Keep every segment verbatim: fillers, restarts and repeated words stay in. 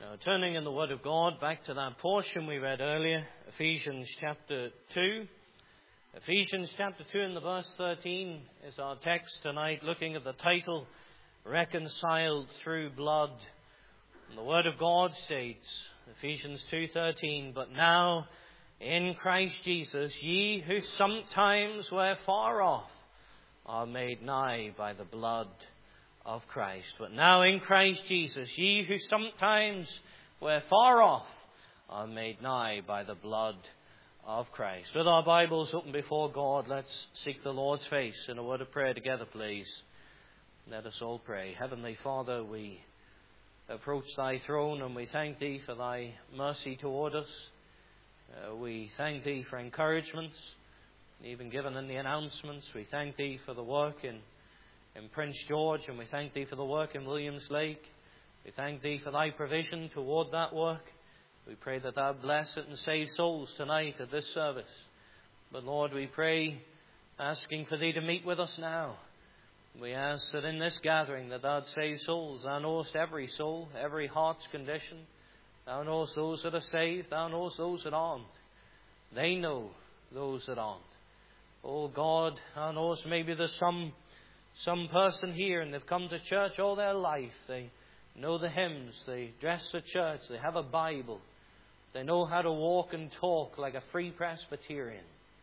Now, turning in the Word of God back to that portion we read earlier, Ephesians chapter two. Ephesians chapter two and the verse thirteen is our text tonight, looking at the title, Reconciled Through Blood. And the Word of God states, Ephesians two thirteen, But now in Christ Jesus, ye who sometimes were far off are made nigh by the blood of Christ. But now in Christ Jesus, ye who sometimes were far off are made nigh by the blood of Christ. With our Bibles open before God, let's seek the Lord's face in a word of prayer together, please. Let us all pray. Heavenly Father, we approach thy throne and we thank thee for thy mercy toward us. Uh, we thank thee for encouragements, even given in the announcements. We thank thee for the work in in Prince George, and we thank thee for the work in Williams Lake. We thank thee for thy provision toward that work. We pray that thou bless it and save souls tonight at this service. But Lord, we pray, asking for thee to meet with us now. We ask that in this gathering that thou'd save souls. Thou knowest every soul, every heart's condition. Thou knowest those that are saved. Thou knowest those that aren't. They know those that aren't. Oh God, thou knowest maybe there's some Some person here and they've come to church all their life. They know the hymns. They dress for church. They have a Bible. They know how to walk and talk like a free Presbyterian.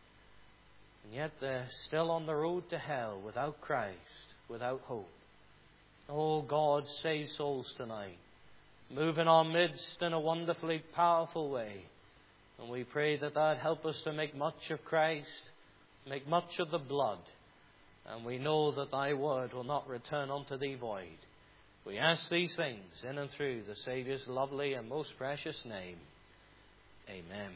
And yet they're still on the road to hell without Christ, without hope. Oh God, save souls tonight. Move in our midst in a wonderfully powerful way. And we pray that Thou'd help us to make much of Christ, make much of the blood. And we know that thy word will not return unto thee void. We ask these things in and through the Saviour's lovely and most precious name. Amen.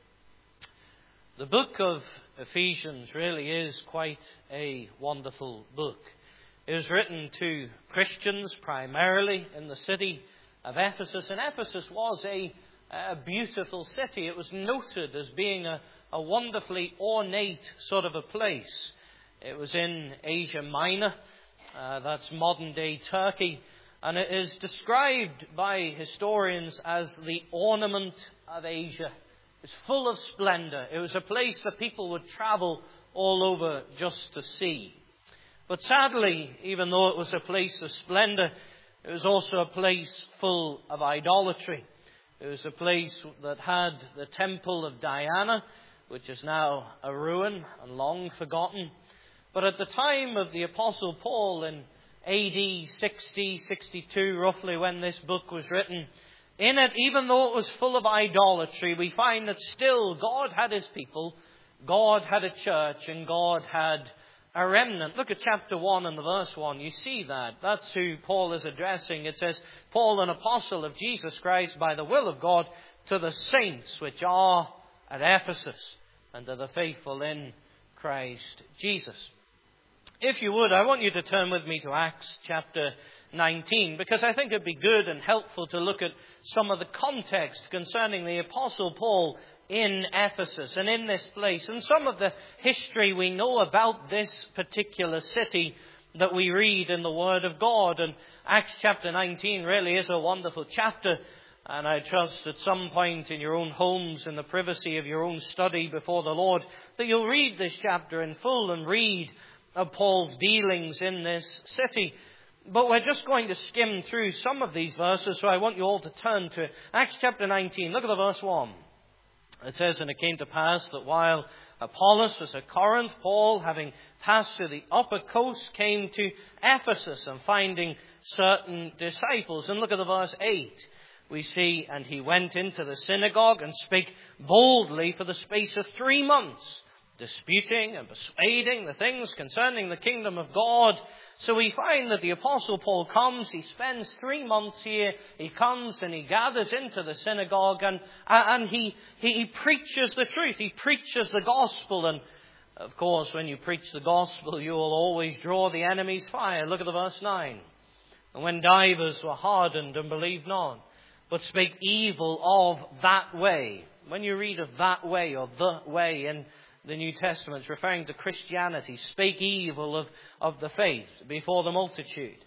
The book of Ephesians really is quite a wonderful book. It was written to Christians primarily in the city of Ephesus. And Ephesus was a, a beautiful city. It was noted as being a, a wonderfully ornate sort of a place. It was in Asia Minor, uh, that's modern-day Turkey, and it is described by historians as the ornament of Asia. It's full of splendor. It was a place that people would travel all over just to see. But sadly, even though it was a place of splendor, it was also a place full of idolatry. It was a place that had the temple of Diana, which is now a ruin and long forgotten. But at the time of the Apostle Paul in A D sixty, sixty-two, roughly when this book was written, in it, even though it was full of idolatry, we find that still God had his people, God had a church, and God had a remnant. Look at chapter one and the verse one. You see that. That's who Paul is addressing. It says, Paul, an apostle of Jesus Christ, by the will of God, to the saints which are at Ephesus, and to the faithful in Christ Jesus. If you would, I want you to turn with me to Acts chapter nineteen, because I think it'd be good and helpful to look at some of the context concerning the Apostle Paul in Ephesus and in this place, and some of the history we know about this particular city that we read in the Word of God. And Acts chapter nineteen really is a wonderful chapter, and I trust at some point in your own homes, in the privacy of your own study before the Lord, that you'll read this chapter in full and read of Paul's dealings in this city. But we're just going to skim through some of these verses, so I want you all to turn to Acts chapter nineteen. Look at the verse one. It says, And it came to pass that while Apollos was at Corinth, Paul, having passed to the upper coast, came to Ephesus, and finding certain disciples. And look at the verse eight. We see, And he went into the synagogue and spake boldly for the space of three months, disputing and persuading the things concerning the kingdom of God. So we find that the Apostle Paul comes, he spends three months here, he comes and he gathers into the synagogue and, and he, he, he preaches the truth, he preaches the gospel. And of course, when you preach the gospel, you will always draw the enemy's fire. Look at the verse nine. And when divers were hardened and believed not, but spake evil of that way. When you read of that way or the way in the New Testament, referring to Christianity, spake evil of, of the faith before the multitude.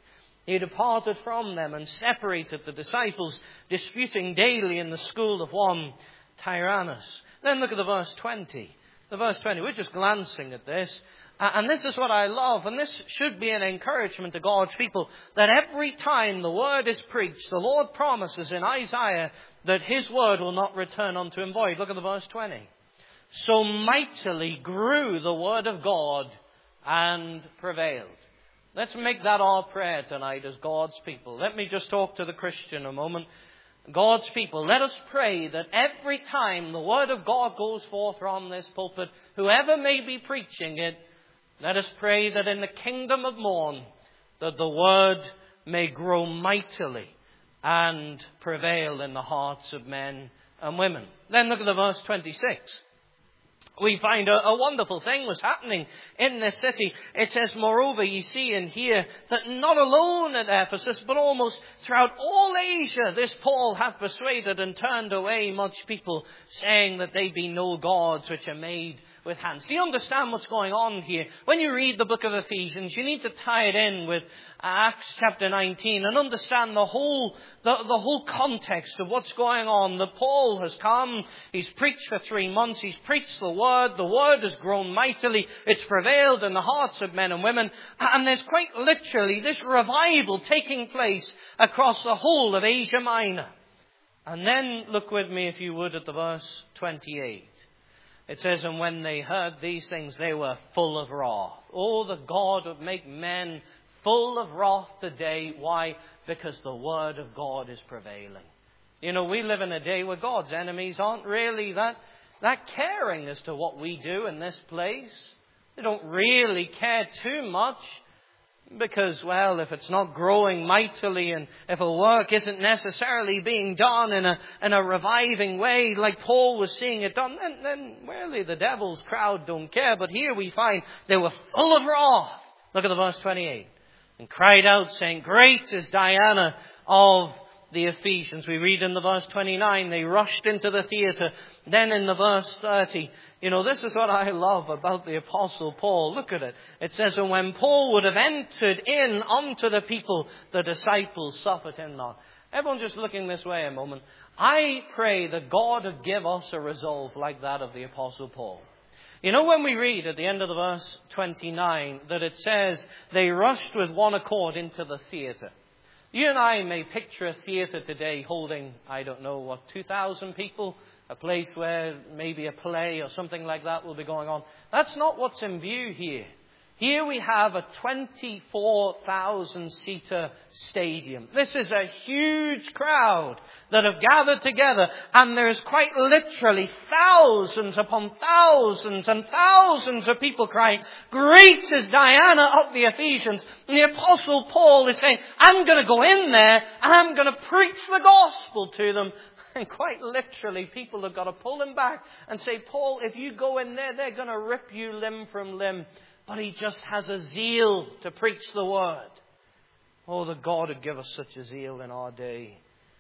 He departed from them and separated the disciples, disputing daily in the school of one Tyrannus. Then look at the verse twenty. The verse twenty, we're just glancing at this. And this is what I love, and this should be an encouragement to God's people, that every time the word is preached, the Lord promises in Isaiah that his word will not return unto him void. Look at the verse twenty. So mightily grew the word of God and prevailed. Let's make that our prayer tonight as God's people. Let me just talk to the Christian a moment. God's people, let us pray that every time the word of God goes forth from this pulpit, whoever may be preaching it, let us pray that in the kingdom of morn, that the word may grow mightily and prevail in the hearts of men and women. Then look at the verse twenty-six. We find a, a wonderful thing was happening in this city. It says, moreover, ye see and hear that not alone at Ephesus, but almost throughout all Asia, this Paul hath persuaded and turned away much people, saying that they be no gods which are made with hands. Do you understand what's going on here? When you read the book of Ephesians, you need to tie it in with Acts chapter nineteen and understand the whole, the, the whole context of what's going on. That Paul has come, he's preached for three months, he's preached the word, the word has grown mightily, it's prevailed in the hearts of men and women, and there's quite literally this revival taking place across the whole of Asia Minor. And then look with me, if you would, at the verse twenty-eight. It says, and when they heard these things, they were full of wrath. Oh, the God would make men full of wrath today. Why? Because the word of God is prevailing. You know, we live in a day where God's enemies aren't really that, that caring as to what we do in this place. They don't really care too much. Because, well, if it's not growing mightily and if a work isn't necessarily being done in a in a reviving way like Paul was seeing it done, then, then really the devil's crowd don't care. But here we find they were full of wrath. Look at the verse twenty-eight. And cried out, saying, great is Diana of the Ephesians. We read in the verse twenty-nine, they rushed into the theatre. Then in the verse thirty, you know, this is what I love about the Apostle Paul. Look at it. It says, and when Paul would have entered in unto the people, the disciples suffered him not. Everyone just looking this way a moment. I pray that God would give us a resolve like that of the Apostle Paul. You know, when we read at the end of the verse twenty-nine that it says, they rushed with one accord into the theatre. You and I may picture a theatre today holding, I don't know what, two thousand people. A place where maybe a play or something like that will be going on. That's not what's in view here. Here we have a twenty-four thousand seater stadium. This is a huge crowd that have gathered together, and there's quite literally thousands upon thousands and thousands of people crying, great is Diana of the Ephesians. And the Apostle Paul is saying, I'm going to go in there and I'm going to preach the gospel to them. And quite literally, people have got to pull him back and say, Paul, if you go in there, they're going to rip you limb from limb. But he just has a zeal to preach the word. Oh, that God would give us such a zeal in our day.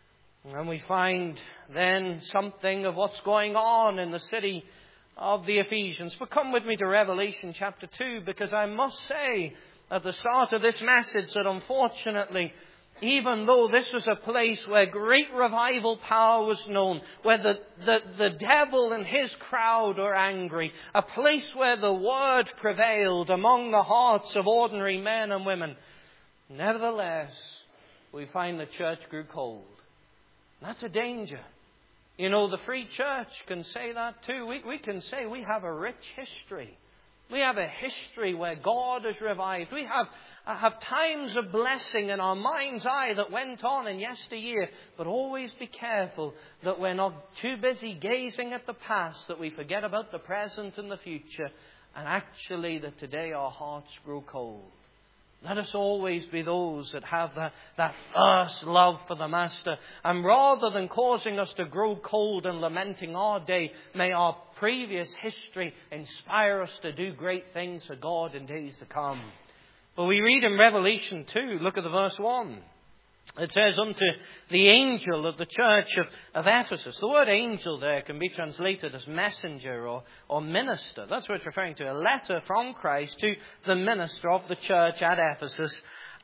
And we find then something of what's going on in the city of the Ephesians. But come with me to Revelation chapter two, because I must say at the start of this message that unfortunately, even though this was a place where great revival power was known, where the, the, the devil and his crowd were angry, a place where the word prevailed among the hearts of ordinary men and women, nevertheless, we find the church grew cold. That's a danger. You know, the free church can say that too. We, we can say we have a rich history. We have a history where God has revived. We have, have times of blessing in our mind's eye that went on in yesteryear. But always be careful that we're not too busy gazing at the past that we forget about the present and the future. And actually that today our hearts grow cold. Let us always be those that have that, that first love for the Master. And rather than causing us to grow cold and lamenting our day, may our previous history inspire us to do great things for God in days to come. But we read in Revelation two, look at the verse one. It says, unto the angel of the church of, of Ephesus. The word angel there can be translated as messenger or, or minister. That's what it's referring to. A letter from Christ to the minister of the church at Ephesus.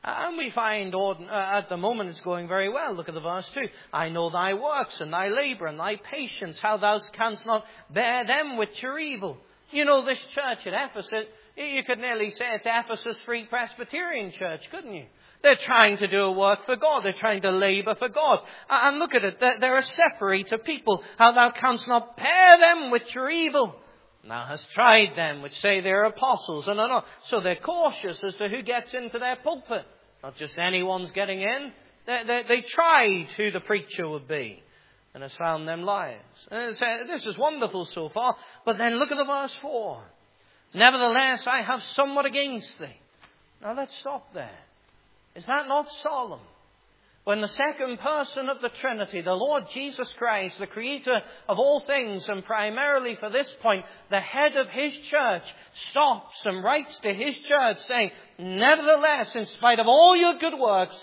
And we find ordin- uh, at the moment it's going very well. Look at the verse two. I know thy works and thy labour and thy patience, how thou canst not bear them which are evil. You know, this church at Ephesus, you could nearly say it's Ephesus Free Presbyterian Church, couldn't you? They're trying to do a work for God. They're trying to labour for God. And look at it. They're a separator people. How thou canst not bear them which are evil. Thou hast tried them which say they're apostles. And no, so they're cautious as to who gets into their pulpit. Not just anyone's getting in. They, they, they tried who the preacher would be. And has found them liars. And this is wonderful so far. But then look at the verse four. Nevertheless, I have somewhat against thee. Now let's stop there. Is that not solemn? When the second person of the Trinity, the Lord Jesus Christ, the creator of all things, and primarily for this point, the head of his church, stops and writes to his church saying, nevertheless, in spite of all your good works,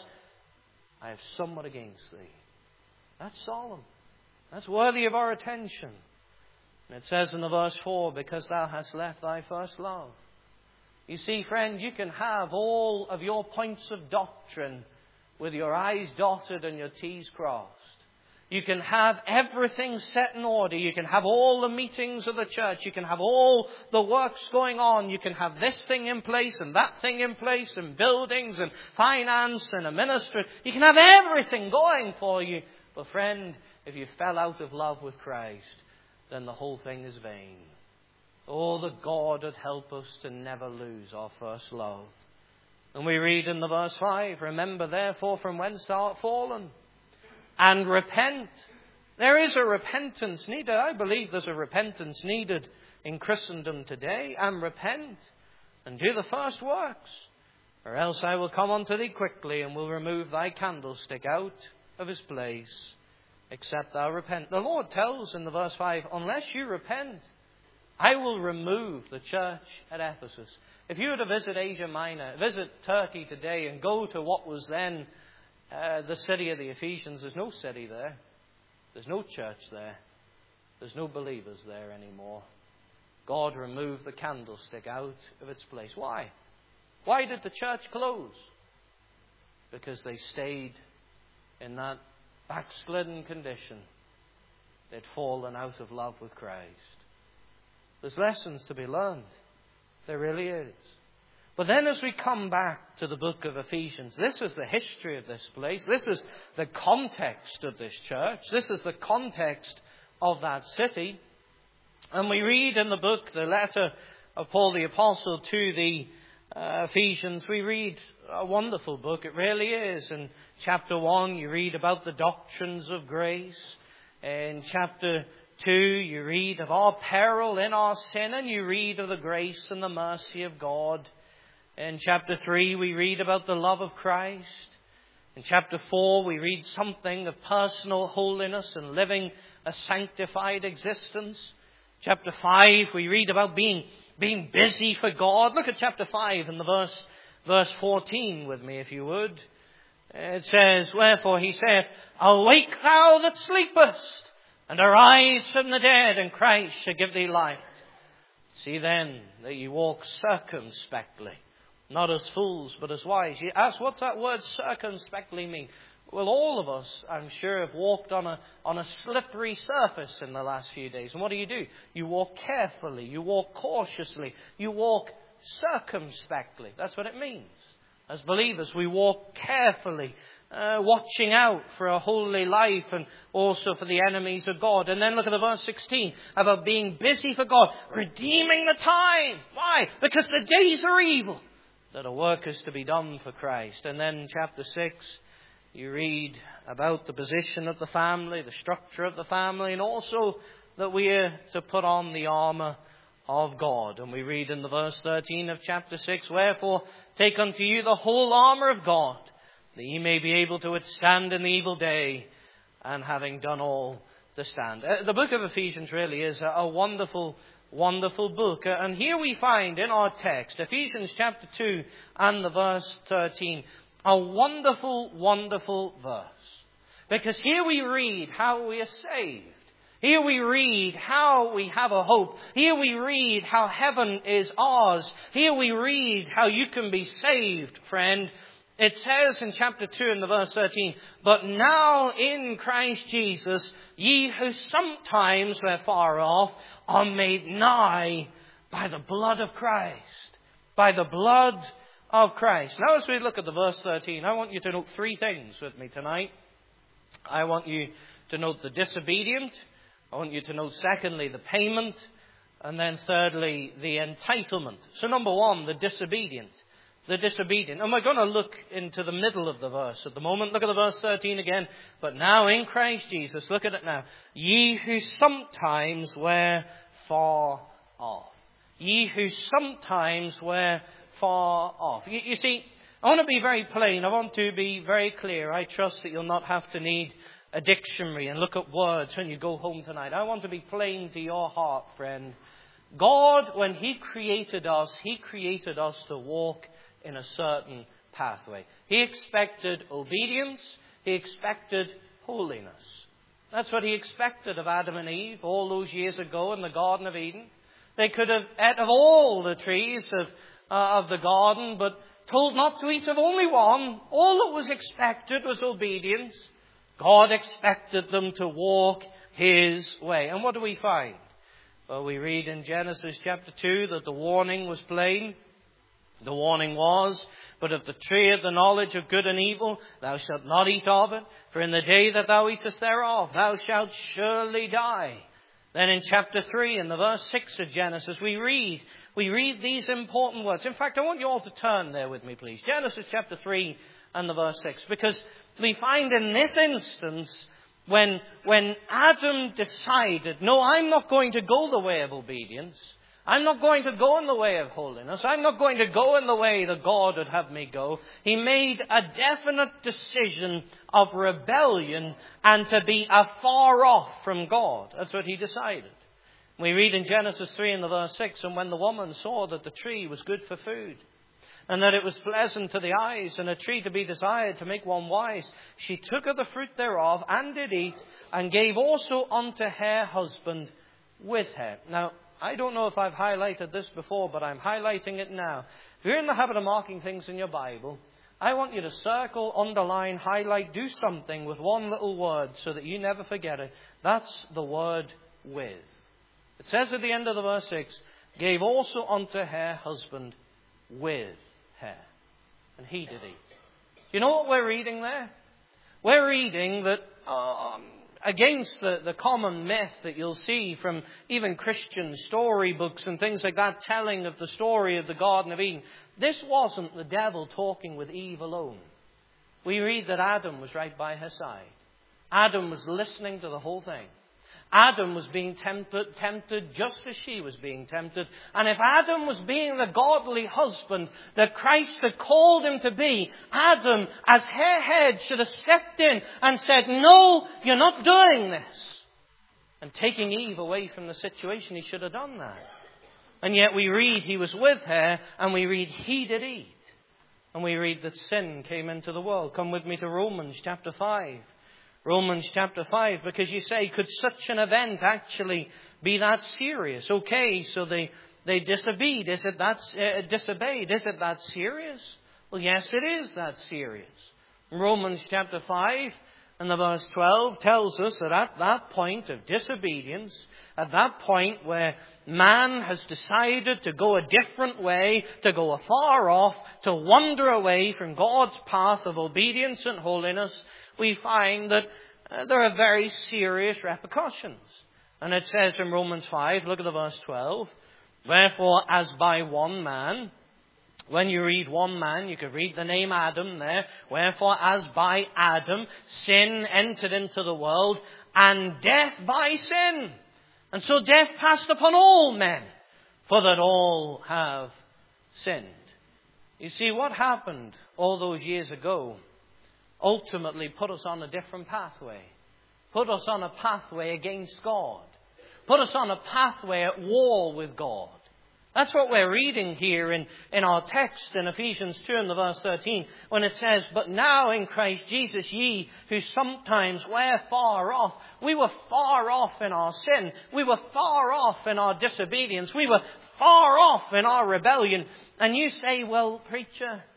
I have somewhat against thee. That's solemn. That's worthy of our attention. And it says in the verse four, because thou hast left thy first love. You see, friend, you can have all of your points of doctrine with your I's dotted and your T's crossed. You can have everything set in order. You can have all the meetings of the church. You can have all the works going on. You can have this thing in place and that thing in place and buildings and finance and a ministry. You can have everything going for you. But friend, if you fell out of love with Christ, then the whole thing is vain. Oh, that God would help us to never lose our first love. And we read in the verse five, remember therefore from whence thou art fallen, and repent. There is a repentance needed. I believe there's a repentance needed in Christendom today. And repent, and do the first works, or else I will come unto thee quickly, and will remove thy candlestick out of his place, except thou repent. The Lord tells in the verse five, unless you repent, I will remove the church at Ephesus. If you were to visit Asia Minor, visit Turkey today and go to what was then uh, the city of the Ephesians, there's no city there. There's no church there. There's no believers there anymore. God removed the candlestick out of its place. Why? Why did the church close? Because they stayed in that backslidden condition. They'd fallen out of love with Christ. There's lessons to be learned. There really is. But then as we come back to the book of Ephesians, this is the history of this place. This is the context of this church. This is the context of that city. And we read in the book, the letter of Paul the Apostle to the uh, Ephesians, we read a wonderful book. It really is. In chapter one, you read about the doctrines of grace. In chapter two, you read of our peril in our sin, and you read of the grace and the mercy of God. In chapter three, we read about the love of Christ. In chapter four, we read something of personal holiness and living a sanctified existence. Chapter five, we read about being, being busy for God. Look at chapter five and the verse, verse fourteen with me, if you would. It says, wherefore he saith, awake thou that sleepest, and arise from the dead, and Christ shall give thee light. See then that you walk circumspectly, not as fools, but as wise. You ask, what's that word circumspectly mean? Well, all of us, I'm sure, have walked on a, on a slippery surface in the last few days. And what do you do? You walk carefully. You walk cautiously. You walk circumspectly. That's what it means. As believers, we walk carefully. Uh, watching out for a holy life and also for the enemies of God. And then look at the verse sixteen about being busy for God, redeeming the time. Why? Because the days are evil, that a work is to be done for Christ. And then in chapter six, you read about the position of the family, the structure of the family, and also that we are to put on the armour of God. And we read in the verse thirteen of chapter six, wherefore take unto you the whole armour of God, that ye may be able to withstand in the evil day, and having done all to stand. Uh, the book of Ephesians really is a, a wonderful, wonderful book. Uh, and here we find in our text, Ephesians chapter two and the verse thirteen, a wonderful, wonderful verse. Because here we read how we are saved. Here we read how we have a hope. Here we read how heaven is ours. Here we read how you can be saved, friend, It says in chapter two in the verse thirteen, but now in Christ Jesus, ye who sometimes were far off are made nigh by the blood of Christ. By the blood of Christ. Now as we look at the verse thirteen, I want you to note three things with me tonight. I want you to note the disobedient. I want you to note secondly the payment. And then thirdly the entitlement. So number one, the disobedient. The disobedient. And we're going to look into the middle of the verse at the moment. Look at the verse thirteen again. But now in Christ Jesus, look at it now. Ye who sometimes were far off. Ye who sometimes were far off. You, you see, I want to be very plain. I want to be very clear. I trust that you'll not have to need a dictionary and look at words when you go home tonight. I want to be plain to your heart, friend. God, when He created us, He created us to walk in a certain pathway. He expected obedience. He expected holiness. That's what He expected of Adam and Eve all those years ago in the Garden of Eden. They could have ate of all the trees of, uh, of the garden, but told not to eat of only one. All that was expected was obedience. God expected them to walk His way. And what do we find? Well, we read in Genesis chapter two that the warning was plain. The warning was, but of the tree of the knowledge of good and evil, thou shalt not eat of it, for in the day that thou eatest thereof, thou shalt surely die. Then in chapter three, in the verse six of Genesis, we read, we read these important words. In fact, I want you all to turn there with me, please. Genesis chapter three and the verse six. Because we find in this instance, when, when Adam decided, no, I'm not going to go the way of obedience. I'm not going to go in the way of holiness. I'm not going to go in the way that God would have me go. He made a definite decision of rebellion and to be afar off from God. That's what he decided. We read in Genesis three in the verse six, and when the woman saw that the tree was good for food, and that it was pleasant to the eyes, and a tree to be desired to make one wise, she took of the fruit thereof, and did eat, and gave also unto her husband with her. Now, I don't know if I've highlighted this before, but I'm highlighting it now. If you're in the habit of marking things in your Bible, I want you to circle, underline, highlight, do something with one little word so that you never forget it. That's the word with. It says at the end of the verse six, gave also unto her husband with her. And he did eat. Do you know what we're reading there? We're reading that um, against the, the common myth that you'll see from even Christian storybooks and things like that, telling of the story of the Garden of Eden. This wasn't the devil talking with Eve alone. We read that Adam was right by her side. Adam was listening to the whole thing. Adam was being tempted, tempted just as she was being tempted. And if Adam was being the godly husband that Christ had called him to be, Adam, as her head, should have stepped in and said, no, you're not doing this. And taking Eve away from the situation, he should have done that. And yet we read he was with her, and we read he did eat. And we read that sin came into the world. Come with me to Romans chapter five. Romans chapter five, because you say, could such an event actually be that serious? Okay, so they, they disobeyed. Is it that, uh, disobeyed? Is it that serious? Well, yes, it is that serious. Romans chapter five and the verse twelve tells us that at that point of disobedience, at that point where man has decided to go a different way, to go afar off, to wander away from God's path of obedience and holiness, we find that uh, there are very serious repercussions. And it says in Romans five, look at the verse twelve, wherefore as by one man, when you read one man, you could read the name Adam there, wherefore as by Adam sin entered into the world, and death by sin. And so death passed upon all men, for that all have sinned. You see, what happened all those years ago ultimately put us on a different pathway. Put us on a pathway against God. Put us on a pathway at war with God. That's what we're reading here in, in our text in Ephesians two and the verse thirteen, when it says, but now in Christ Jesus ye who sometimes were far off. We were far off in our sin. We were far off in our disobedience. We were far off in our rebellion. And you say, well, preacher,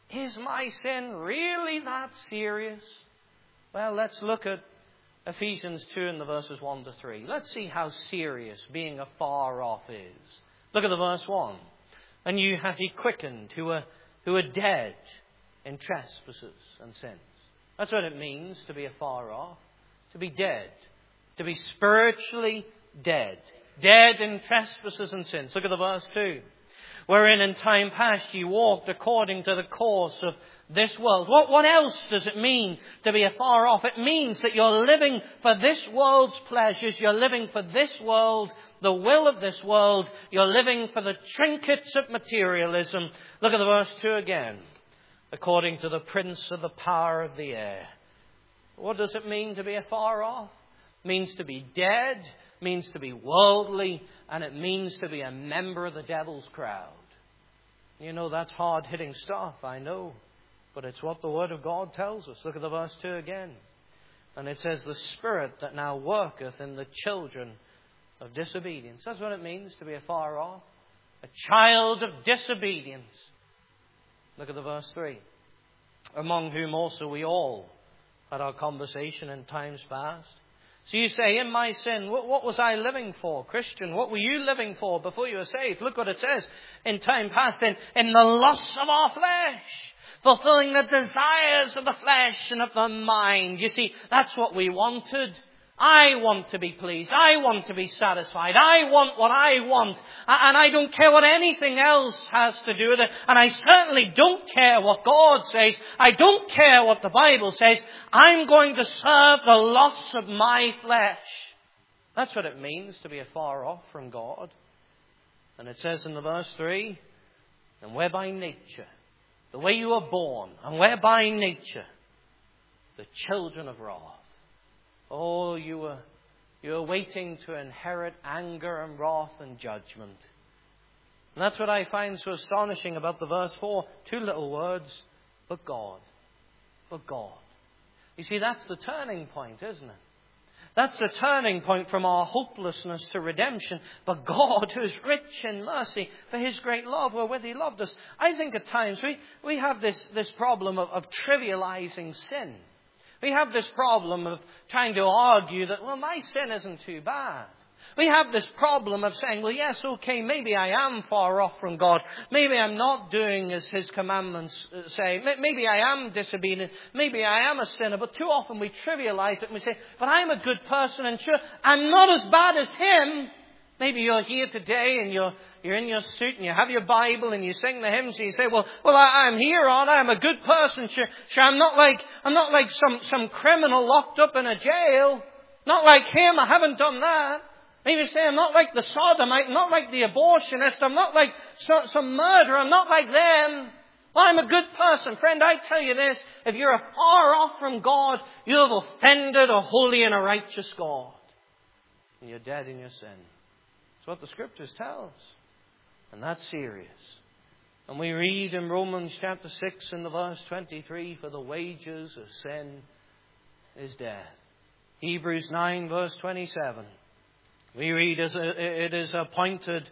Is my sin really that serious? Well, let's look at Ephesians two in the verses one to three. Let's see how serious being afar off is. Look at the verse one. And you hath he quickened who are, who are dead in trespasses and sins. That's what it means to be afar off. To be dead. To be spiritually dead. Dead in trespasses and sins. Look at the verse two. Wherein in time past ye walked according to the course of this world. What, what else does it mean to be afar off? It means that you're living for this world's pleasures. You're living for this world, the will of this world. You're living for the trinkets of materialism. Look at the verse two again. According to the prince of the power of the air. What does it mean to be afar off? It means to be dead. It means to be worldly. And it means to be a member of the devil's crowd. You know, that's hard-hitting stuff, I know. But it's what the Word of God tells us. Look at the verse two again. And it says, the Spirit that now worketh in the children of disobedience. That's what it means to be afar off. A child of disobedience. Look at the verse three. Among whom also we all had our conversation in times past. So you say, in my sin, what, what was I living for? Christian, what were you living for before you were saved? Look what it says. In time past, in, in the lusts of our flesh. Fulfilling the desires of the flesh and of the mind. You see, that's what we wanted. I want to be pleased. I want to be satisfied. I want what I want. And I don't care what anything else has to do with it. And I certainly don't care what God says. I don't care what the Bible says. I'm going to serve the lusts of my flesh. That's what it means to be afar off from God. And it says in the verse three, and whereby nature, the way you are born, and whereby nature, the children of wrath. Oh, you were, you were waiting to inherit anger and wrath and judgment. And that's what I find so astonishing about the verse four. Two little words, but God. But God. You see, that's the turning point, isn't it? That's the turning point from our hopelessness to redemption. But God, who is rich in mercy, for His great love wherewith He loved us. I think at times we, we have this, this problem of, of trivializing sin. We have this problem of trying to argue that, well, my sin isn't too bad. We have this problem of saying, well, yes, okay, maybe I am far off from God. Maybe I'm not doing as His commandments say. Maybe I am disobedient. Maybe I am a sinner. But too often we trivialize it and we say, but I'm a good person and sure, I'm not as bad as him. Maybe you're here today and you're you're in your suit and you have your Bible and you sing the hymns and you say, well, well, I, I'm here, aren't I? I'm a good person. Sure, sure, I'm not like I'm not like some, some criminal locked up in a jail. Not like him. I haven't done that. Maybe you say, I'm not like the sodomite. I'm not like the abortionist. I'm not like so, some murderer. I'm not like them. Well, I'm a good person. Friend, I tell you this. If you're far off from God, you have offended a holy and a righteous God. And you're dead in your sin. That's what the Scriptures tell us. And that's serious. And we read in Romans chapter six in the verse twenty-three, for the wages of sin is death. Hebrews nine verse twenty-seven. We read, it is appointed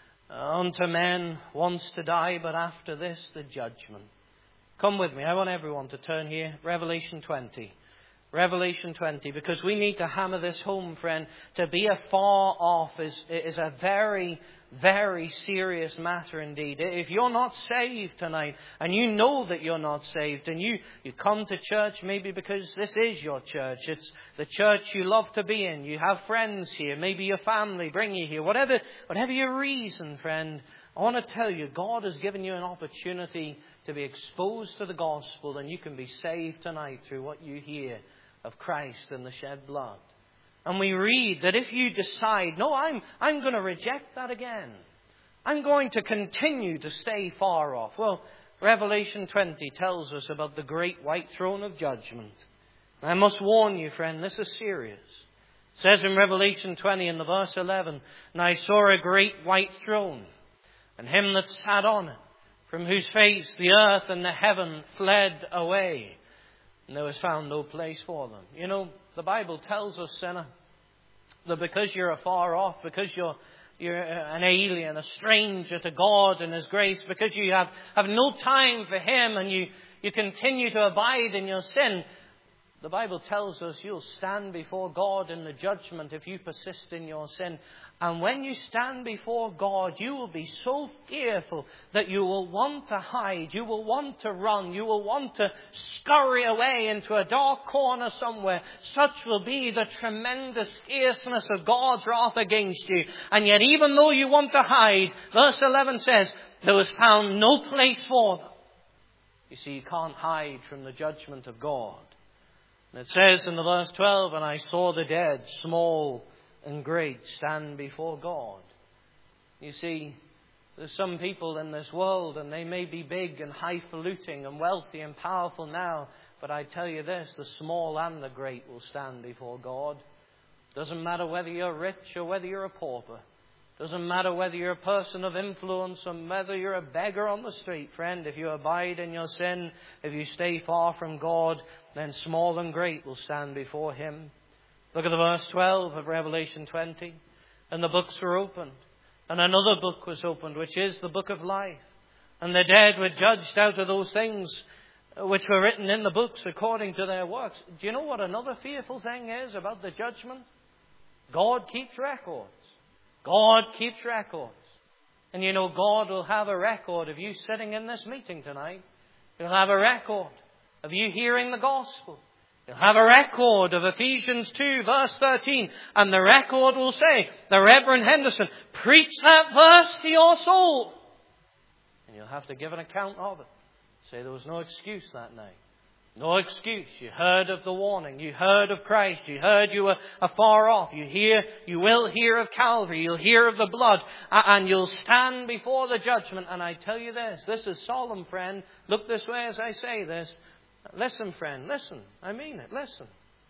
unto men once to die, but after this the judgment. Come with me. I want everyone to turn here. Revelation twenty. Revelation twenty, because we need to hammer this home, friend. To be afar off is, is a very, very serious matter indeed. If you're not saved tonight, and you know that you're not saved, and you, you come to church maybe because this is your church, it's the church you love to be in, you have friends here, maybe your family bring you here, whatever, whatever your reason, friend, I want to tell you, God has given you an opportunity to be exposed to the gospel, and you can be saved tonight through what you hear of Christ and the shed blood. And we read that if you decide, no, I'm, I'm going to reject that again. I'm going to continue to stay far off. Well, Revelation twenty tells us about the great white throne of judgment. And I must warn you, friend, this is serious. It says in Revelation twenty in the verse eleven, and I saw a great white throne, and him that sat on it, from whose face the earth and the heaven fled away. And there was found no place for them. You know, the Bible tells us, sinner, that because you're afar off, because you're you're an alien, a stranger to God and His grace, because you have, have no time for Him and you, you continue to abide in your sin, the Bible tells us you'll stand before God in the judgment if you persist in your sin. And when you stand before God, you will be so fearful that you will want to hide. You will want to run. You will want to scurry away into a dark corner somewhere. Such will be the tremendous fierceness of God's wrath against you. And yet, even though you want to hide, verse eleven says, there was found no place for them. You see, you can't hide from the judgment of God. And it says in the verse twelve, and I saw the dead, small and great, stand before God. You see, there's some people in this world, and they may be big and highfalutin and wealthy and powerful now, but I tell you this, the small and the great will stand before God. Doesn't matter whether you're rich or whether you're a pauper. Doesn't matter whether you're a person of influence or whether you're a beggar on the street, friend. If you abide in your sin, if you stay far from God, then small and great will stand before Him. Look at the verse twelve of Revelation twenty. And the books were opened. And another book was opened, which is the book of life. And the dead were judged out of those things which were written in the books according to their works. Do you know what another fearful thing is about the judgment? God keeps records. God keeps records. And you know, God will have a record of you sitting in this meeting tonight. He'll have a record of you hearing the gospel. He'll have a record of Ephesians two, verse thirteen. And the record will say, the Reverend Henderson preached that verse to your soul. And you'll have to give an account of it. Say there was no excuse that night. No excuse. You heard of the warning. You heard of Christ. You heard you were afar off. You hear, you will hear of Calvary. You'll hear of the blood. And you'll stand before the judgment. And I tell you this, this is solemn, friend. Look this way as I say this. Listen, friend, listen. I mean it. Listen.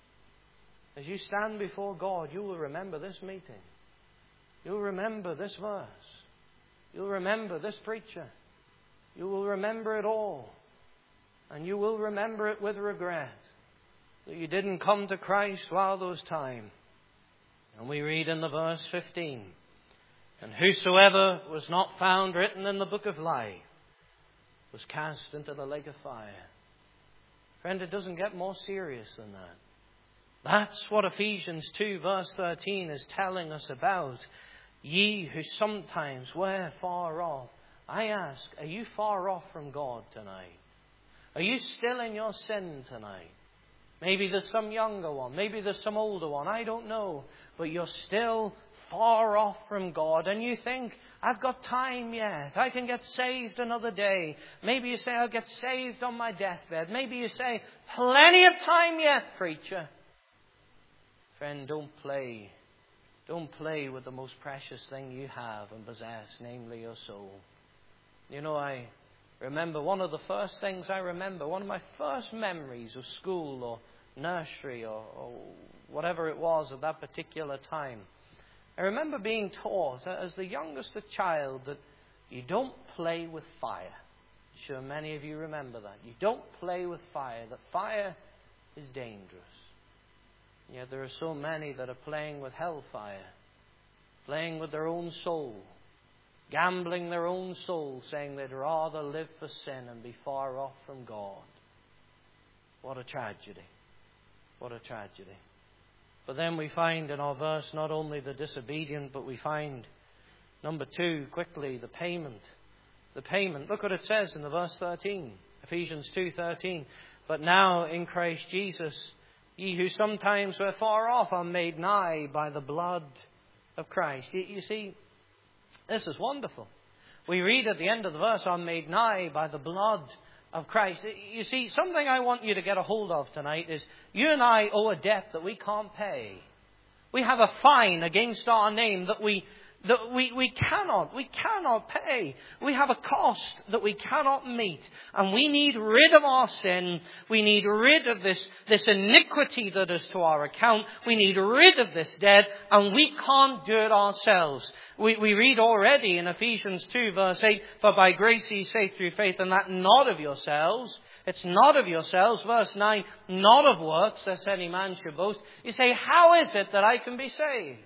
As you stand before God, you will remember this meeting. You'll remember this verse. You'll remember this preacher. You will remember it all. And you will remember it with regret that you didn't come to Christ while there was time. And we read in the verse fifteen, and whosoever was not found written in the book of life was cast into the lake of fire. Friend, it doesn't get more serious than that. That's what Ephesians two verse thirteen is telling us about. Ye who sometimes were far off. I ask, are you far off from God tonight? Are you still in your sin tonight? Maybe there's some younger one. Maybe there's some older one. I don't know. But you're still far off from God. And you think, I've got time yet. I can get saved another day. Maybe you say, I'll get saved on my deathbed. Maybe you say, plenty of time yet, preacher. Friend, don't play. Don't play with the most precious thing you have and possess, namely your soul. You know, I remember one of the first things I remember, one of my first memories of school or nursery or, or whatever it was at that particular time. I remember being taught as the youngest of child that you don't play with fire. I'm sure many of you remember that. You don't play with fire. That fire is dangerous. Yet there are so many that are playing with hellfire, playing with their own soul, gambling their own soul, saying they'd rather live for sin and be far off from God. What a tragedy. What a tragedy. But then we find in our verse not only the disobedient, but we find, number two, quickly, the payment. The payment. Look what it says in the verse thirteen. Ephesians two thirteen. But now in Christ Jesus, ye who sometimes were far off are made nigh by the blood of Christ. You, you see, this is wonderful. We read at the end of the verse, are made nigh by the blood of Christ. You see, something I want you to get a hold of tonight is you and I owe a debt that we can't pay. We have a fine against our name that we that we, we cannot, we cannot pay. We have a cost that we cannot meet. And we need rid of our sin. We need rid of this, this iniquity that is to our account. We need rid of this debt, and we can't do it ourselves. We, we read already in Ephesians two verse eight, for by grace ye saved through faith, and that not of yourselves. It's not of yourselves. Verse nine, not of works, lest any man should boast. You say, how is it that I can be saved?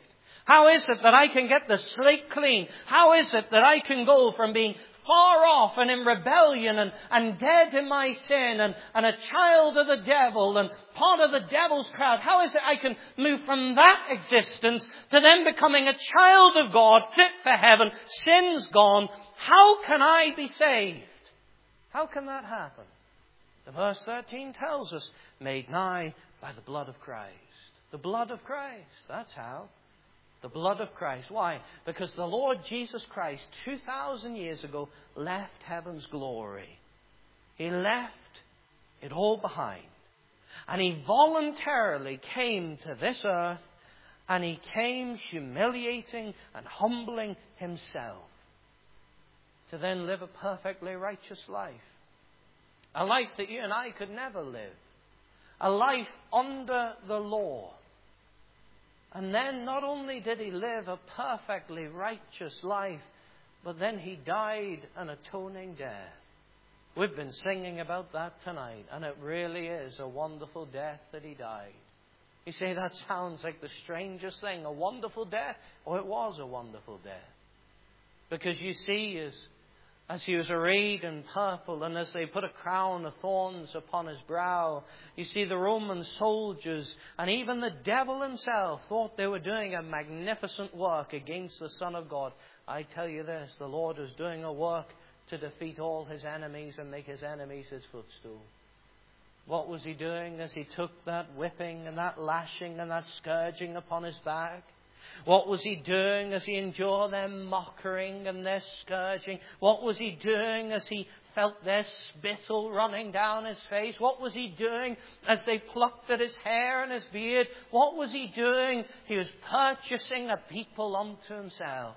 How is it that I can get the slate clean? How is it that I can go from being far off and in rebellion and, and dead in my sin and, and a child of the devil and part of the devil's crowd? How is it I can move from that existence to then becoming a child of God, fit for heaven, sins gone? How can I be saved? How can that happen? The verse thirteen tells us, made nigh by the blood of Christ. The blood of Christ. That's how. The blood of Christ. Why? Because the Lord Jesus Christ, two thousand years ago, left heaven's glory. He left it all behind. And He voluntarily came to this earth, and He came humiliating and humbling Himself to then live a perfectly righteous life. A life that you and I could never live. A life under the law. And then not only did He live a perfectly righteous life, but then He died an atoning death. We've been singing about that tonight, and it really is a wonderful death that He died. You say, that sounds like the strangest thing. A wonderful death? Oh, it was a wonderful death. Because you see, as, as He was arrayed in purple, and as they put a crown of thorns upon His brow, you see the Roman soldiers and even the devil himself thought they were doing a magnificent work against the Son of God. I tell you this, the Lord was doing a work to defeat all His enemies and make His enemies His footstool. What was He doing as He took that whipping and that lashing and that scourging upon His back? What was He doing as He endured their mocking and their scourging? What was He doing as He felt their spittle running down His face? What was He doing as they plucked at His hair and His beard? What was He doing? He was purchasing a people unto Himself.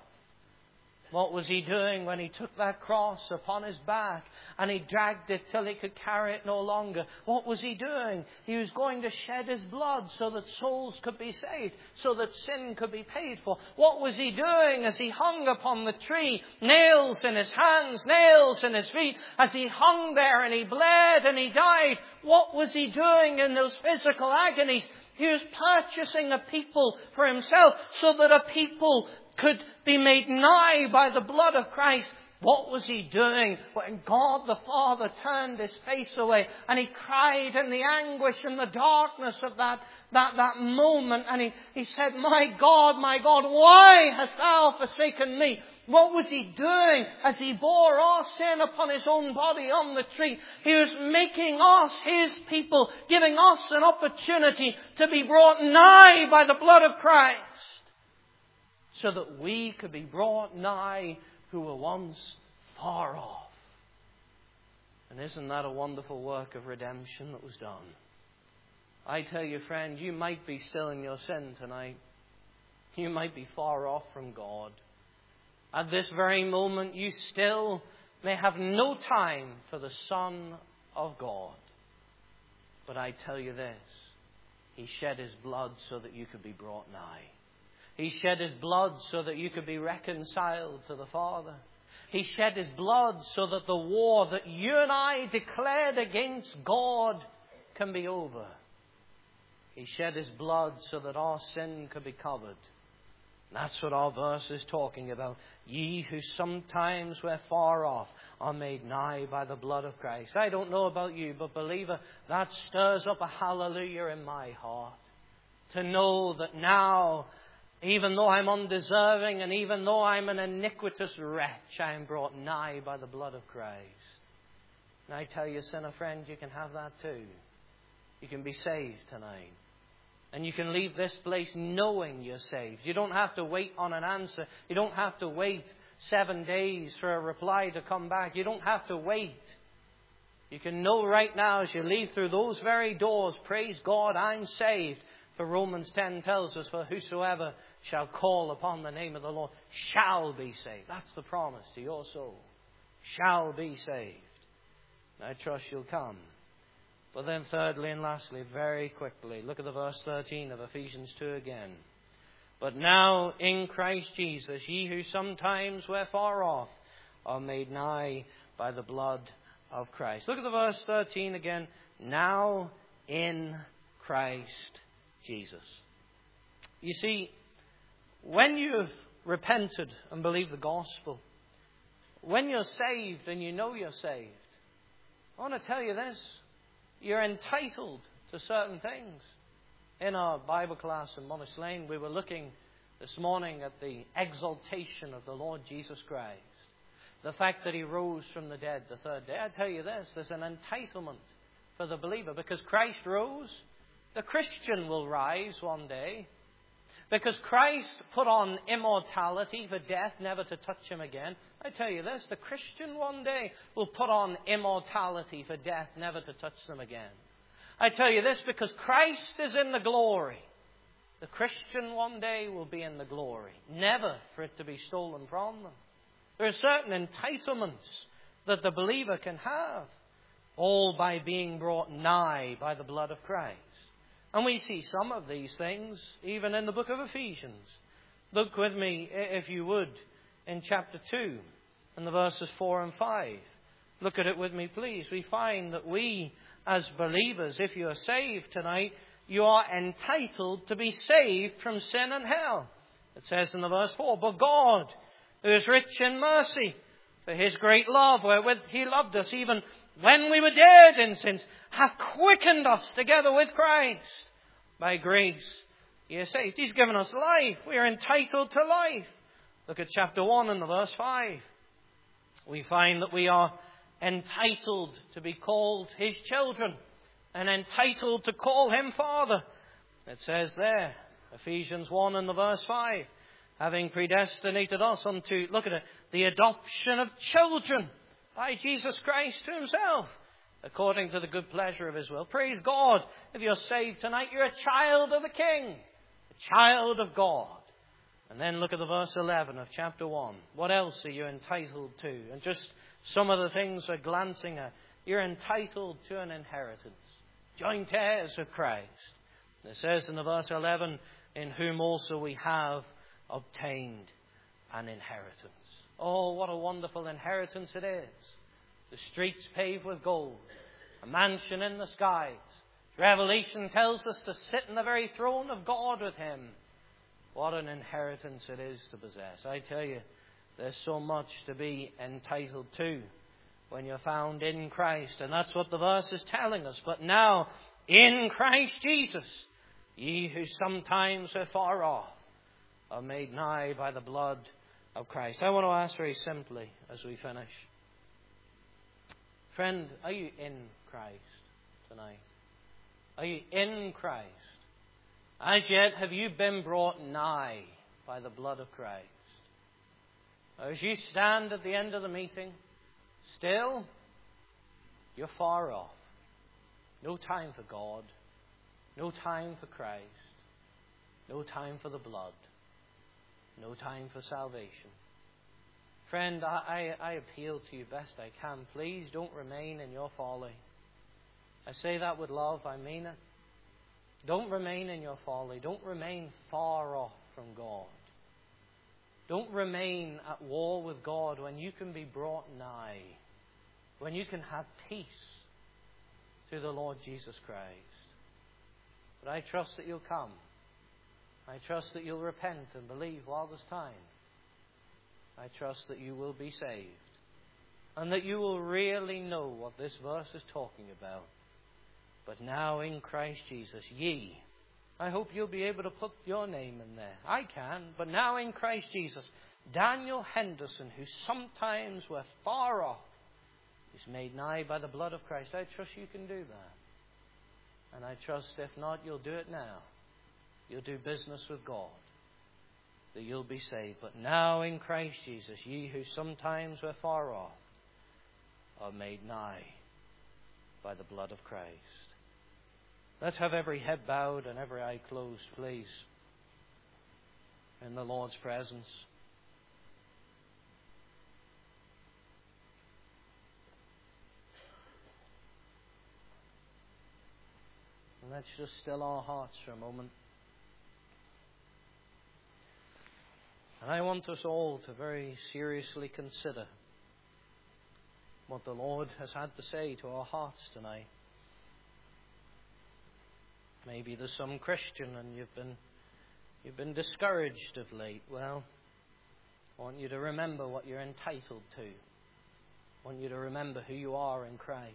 What was He doing when He took that cross upon His back and He dragged it till He could carry it no longer? What was He doing? He was going to shed His blood so that souls could be saved, so that sin could be paid for. What was He doing as He hung upon the tree? Nails in His hands, nails in His feet, as He hung there and He bled and He died. What was He doing in those physical agonies? He was purchasing a people for Himself so that a people could be made nigh by the blood of Christ. What was He doing when God the Father turned His face away and He cried in the anguish and the darkness of that, that, that moment, and he, he said, my God, my God, why hast Thou forsaken me? What was He doing as He bore our sin upon His own body on the tree? He was making us His people, giving us an opportunity to be brought nigh by the blood of Christ, so that we could be brought nigh who were once far off. And isn't that a wonderful work of redemption that was done? I tell you, friend, you might be still in your sin tonight. You might be far off from God. At this very moment, you still may have no time for the Son of God. But I tell you this, He shed His blood so that you could be brought nigh. He shed His blood so that you could be reconciled to the Father. He shed His blood so that the war that you and I declared against God can be over. He shed His blood so that our sin could be covered. That's what our verse is talking about. Ye who sometimes were far off are made nigh by the blood of Christ. I don't know about you, but believer, that stirs up a hallelujah in my heart. To know that now, even though I'm undeserving and even though I'm an iniquitous wretch, I am brought nigh by the blood of Christ. And I tell you, sinner friend, you can have that too. You can be saved tonight. And you can leave this place knowing you're saved. You don't have to wait on an answer. You don't have to wait seven days for a reply to come back. You don't have to wait. You can know right now as you leave through those very doors, praise God, I'm saved. For Romans ten tells us, for whosoever shall call upon the name of the Lord shall be saved. That's the promise to your soul. Shall be saved. And I trust you'll come. But then thirdly and lastly, very quickly, look at the verse thirteen of Ephesians two again. But now in Christ Jesus, ye who sometimes were far off are made nigh by the blood of Christ. Look at the verse thirteen again. Now in Christ Jesus. You see, when you've repented and believed the gospel, when you're saved and you know you're saved, I want to tell you this. You're entitled to certain things. In our Bible class in Monash Lane, we were looking this morning at the exaltation of the Lord Jesus Christ. The fact that He rose from the dead the third day. I tell you this, there's an entitlement for the believer. Because Christ rose, the Christian will rise one day. Because Christ put on immortality for death never to touch him again. I tell you this, the Christian one day will put on immortality for death never to touch them again. I tell you this, because Christ is in the glory. The Christian one day will be in the glory, never for it to be stolen from them. There are certain entitlements that the believer can have, all by being brought nigh by the blood of Christ. And we see some of these things even in the book of Ephesians. Look with me, if you would, in chapter two, and the verses four and five. Look at it with me, please. We find that we, as believers, if you are saved tonight, you are entitled to be saved from sin and hell. It says in the verse four, but God, who is rich in mercy, for His great love, wherewith He loved us, even when we were dead in sins, hath quickened us together with Christ. By grace ye are saved. He's given us life. We are entitled to life. Look at chapter one and the verse five. We find that we are entitled to be called His children, and entitled to call Him Father. It says there, Ephesians one and the verse five, having predestinated us unto, look at it, the adoption of children by Jesus Christ to Himself, according to the good pleasure of His will. Praise God. If you're saved tonight, you're a child of the King, a child of God. And then look at the verse eleven of chapter one. What else are you entitled to? And just some of the things we're glancing at. You're entitled to an inheritance. Joint heirs of Christ. It says in the verse eleven, in whom also we have obtained an inheritance. Oh, what a wonderful inheritance it is. The streets paved with gold. A mansion in the skies. Revelation tells us to sit in the very throne of God with Him. What an inheritance it is to possess. I tell you, there's so much to be entitled to when you're found in Christ. And that's what the verse is telling us. But now, in Christ Jesus, ye who sometimes are far off are made nigh by the blood of Christ. I want to ask very simply as we finish. Friend, are you in Christ tonight? Are you in Christ? As yet, have you been brought nigh by the blood of Christ? Or as you stand at the end of the meeting, still, you're far off. No time for God. No time for Christ. No time for the blood. No time for salvation. Friend, I, I, I appeal to you best I can. Please don't remain in your folly. I say that with love. I mean it. Don't remain in your folly. Don't remain far off from God. Don't remain at war with God when you can be brought nigh. When you can have peace through the Lord Jesus Christ. But I trust that you'll come. I trust that you'll repent and believe while there's time. I trust that you will be saved. And that you will really know what this verse is talking about. But now in Christ Jesus, ye. I hope you'll be able to put your name in there. I can. But now in Christ Jesus, Daniel Henderson, who sometimes were far off, is made nigh by the blood of Christ. I trust you can do that. And I trust if not, you'll do it now. You'll do business with God. That you'll be saved. But now in Christ Jesus, ye who sometimes were far off, are made nigh by the blood of Christ. Let's have every head bowed and every eye closed, please, in the Lord's presence. And let's just still our hearts for a moment. And I want us all to very seriously consider what the Lord has had to say to our hearts tonight. Maybe there's some Christian and you've been You've been discouraged of late. Well, I want you to remember what you're entitled to. I want you to remember who you are in Christ.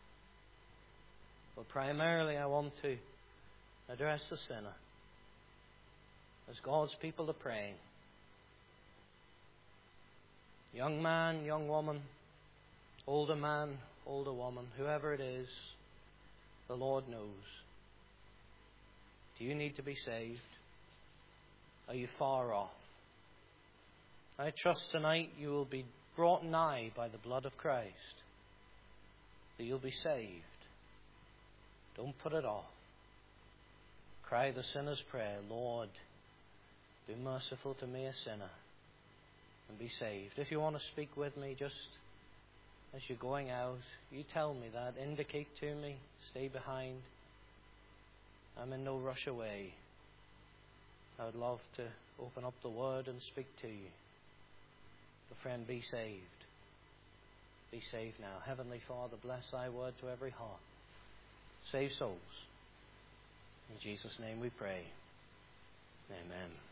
But primarily I want to address the sinner. As God's people are praying. Young man, young woman, older man, older woman, whoever it is, the Lord knows. Do you need to be saved? Are you far off? I trust tonight you will be brought nigh by the blood of Christ, that you'll be saved. Don't put it off. Cry the sinner's prayer, Lord, be merciful to me, a sinner, and be saved. If you want to speak with me, just as you're going out, you tell me that. Indicate to me. Stay behind. I'm in no rush away. I would love to open up the Word and speak to you. But friend, be saved. Be saved now. Heavenly Father, bless thy word to every heart. Save souls. In Jesus' name we pray. Amen.